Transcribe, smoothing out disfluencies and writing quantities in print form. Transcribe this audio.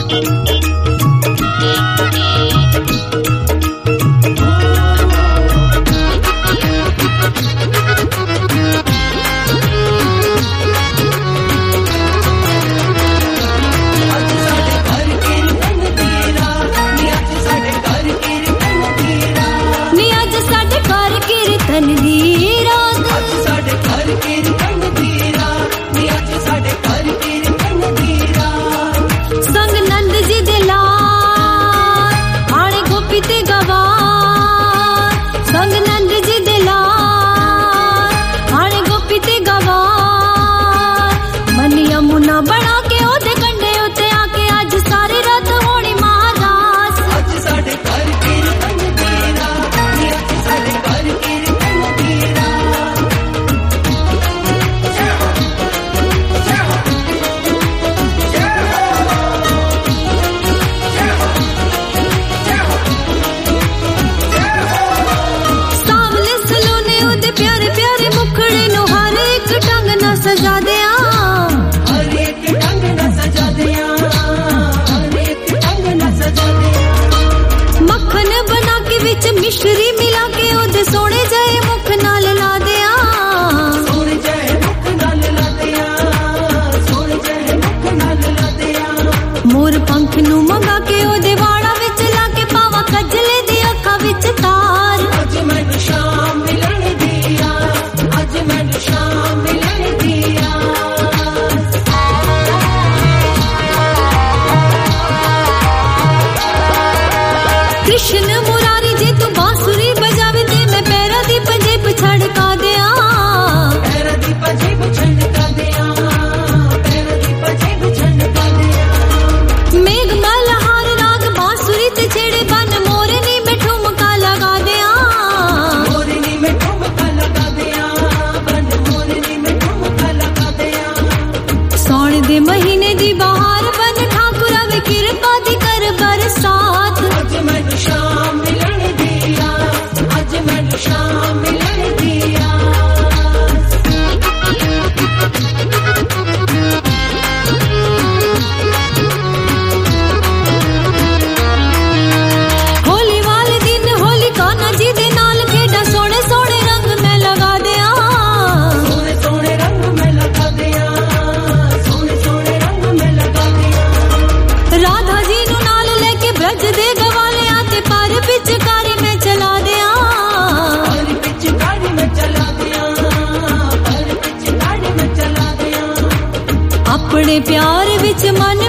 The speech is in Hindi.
मिश्री मिला के ओदे सोने जाए मुख नाल ला दिया, सोने जाए मुख नाल ला दिया, सोने जाए मुख नाल ला दिया। मोर पंख नू मंगा के ओदे वाड़ा विच ला के पावा कजले दी अखा विच तार। अज मैनू शाम मिलन दिया, अज मैनू शाम मिलन दिया। कृष्ण मुरारी जे तू बांसुरी बजावे ते मैं पैरा दी पंजेब छड़का दिया, पैरा दी पंजेब छड़का दिया, पैरा दी पंजेब छड़का दिया। मेघ मल्हार राग बांसुरी ते छेड़े बन मोरनी में ठुमका लगा दिया, मोरनी में ठुमका लगा दिया, बन मोरनी में ठुमका लगा दिया। सौण दे महीने दी बहार बन ठाकुरा वे कृपा दी कर बरसात। अज मैनू शाम मिलन दिया, अज मैनू शाम मिलन दिया। होली वाले दिन होली कान्हा जी दे नाल खेड़ा सोने सोने रंग मैं लगा दिया, सोने सोने रंग मैं लगा दिया, सोने सोने रंग मैं लगा दिया। राधा जी नू नाल लेके ब्रज दे गवाले आते पार पिचकारी में चला दिया, पार पिचकारी में चला दिया, पार पिचकारी में चला दिया। अपने प्यार विच मन